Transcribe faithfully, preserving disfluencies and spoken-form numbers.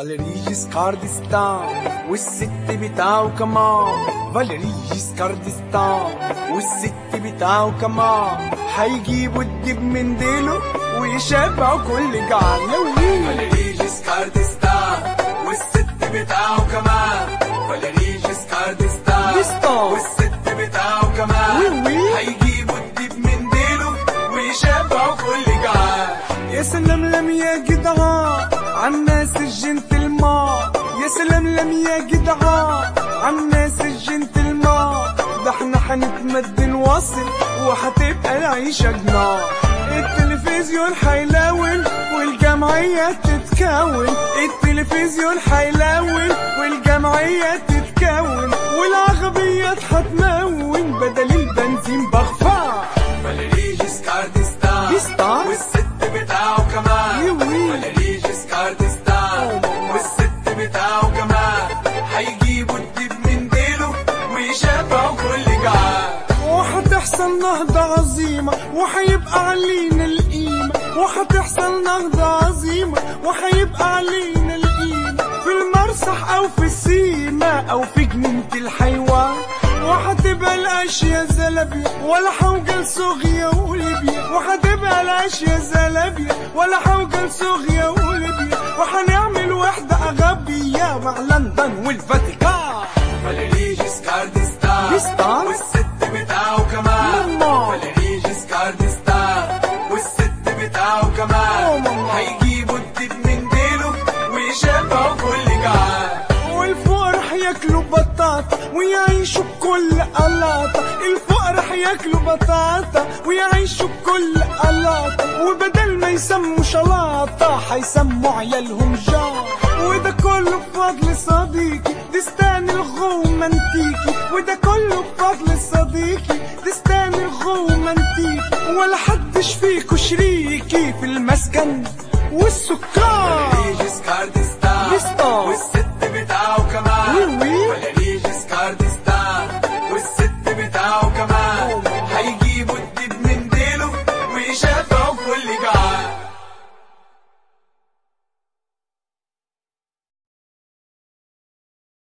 فاليري جيسكار ديستان والست بتاعه كمان. فاليري جيسكار ديستان والست بتاعه كمان هيجيبوا الدب من ديله ويشبعوا كل جعان. فاليري جيسكار ديستان والست بتاعه كمان. فاليري جيسكار ديستان والست بتاعه كمان هيجيبوا الدب من ديله ويشبعوا كل جعان. يا سلام لم يا جدعان عالناس الجنتلمان. يا سلام لم يا جدعان عالناس الجنتلمان. ده احنا هنتمد نواصل وهتبقى العيشة جنان. التلفزيون هيلون والجمعية تتكون. التلفزيون هيلون والجمعية تتكون والعربيات هتمون بدل البنزين بخفار. فاليري جيسكار ديستان والست بتاعه كمان. فاليري جيسكار ديستان والست بتاعه كمان هيجيبوا الدب من ديله ويشبعوا كل جعان. وهتحصل نهضة عظيمة وهيبقى علينا القيمة. وهتحصل نهضة عظيمة وهيبقى علينا القيمة في المرصح أو في السيما أو في جنينة الحيوان. وهتبقى الأشياء زلابية ولا حوجة صوغية وليبيا. وهتبقى الأشياء زلابية ولا حوجة صوغية وليبيا. وهنعمل وحدة أغبية مع لندن والفاتيكان. فاليري جيسكار ديستان والست بتاعه كمان. فاليري جيسكار ديستان والست بتاعه كمان هيجيبوا الدب من ديله ويشبعوا كل جعان. والفقراء هياكلوا بطاطا ويعيشوا بكل قلاطة. الفقراء هياكلوا بطاطا ويعيشوا بكل قلاطة وبدل ما يسموا شلاطة هيسموا عيالهم جار. وده كله بفضل صديقي دستان الغومانتيكي. وده كله بفضل صديقي دستان الغومانتيكي. ولا حدش فيكو شريكي في المسكن والسكان.